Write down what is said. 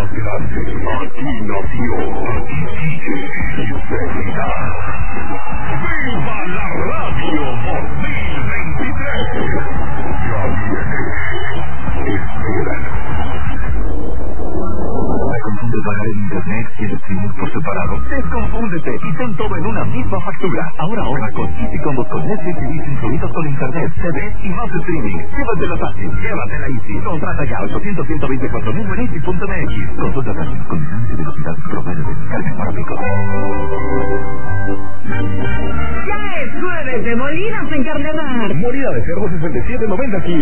más grande. Aquí nació. Aquí sigue. Integridad. ¡Viva la radio 2023! Ya viene. Espéralo. ¿Te confunde pagar el internet y el streaming por separado? Desconfúndete y ten todo en una misma factura. Ahora ahorra con Easy Combo con Netflix y Disney incluidos con internet, TV y más streaming. Llévatela fácil, llévatela Easy. Contrata ya 800-124.000 en Easy.mx. Consulta términos, condiciones y velocidad promedio de descarga para Pico. Ya es jueves de Molinas en Carnaval. Molida de cerdo 67.90 aquí.